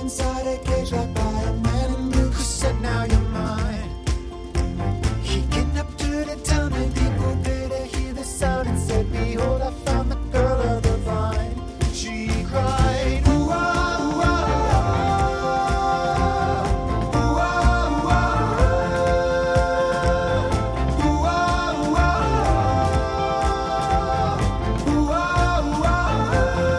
inside a cage locked by a man in blue who said, now you're mine. He kidnapped her to town and people paid to hear the sound and said, behold, I found the girl of the vine. She cried, ooh, ah, ooh, ah, ooh, ah, ooh, ah, ooh, ah, ooh, ah, ooh, ah, ooh, ah.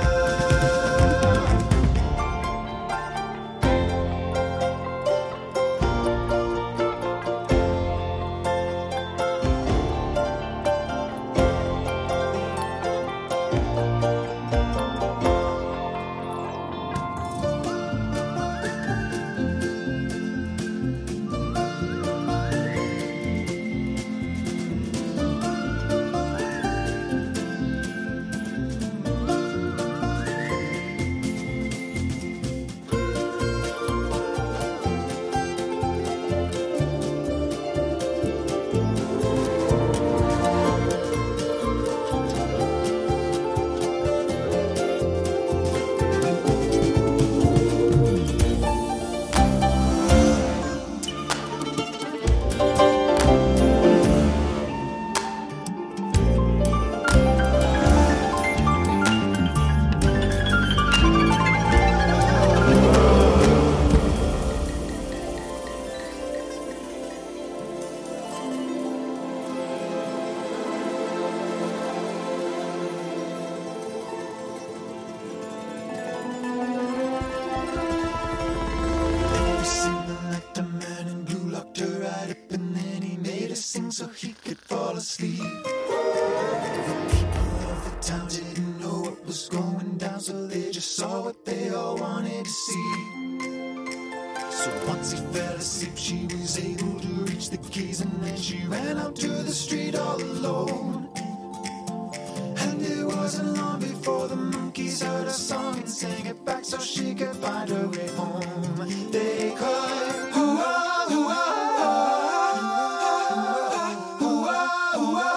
Every single night the man in blue locked her right up and then he made her sing so he could fall asleep. The people of the town didn't know what was going down, so they just saw what they all wanted to see. So once he fell asleep, she was able to reach the keys, and then she ran out to the street all alone. And it wasn't long before the monkeys heard her song and sang it back so she could find her way home. They cried, hoo-ah, hoo-ah, hoo-ah, hoo-ah, hoo-ah.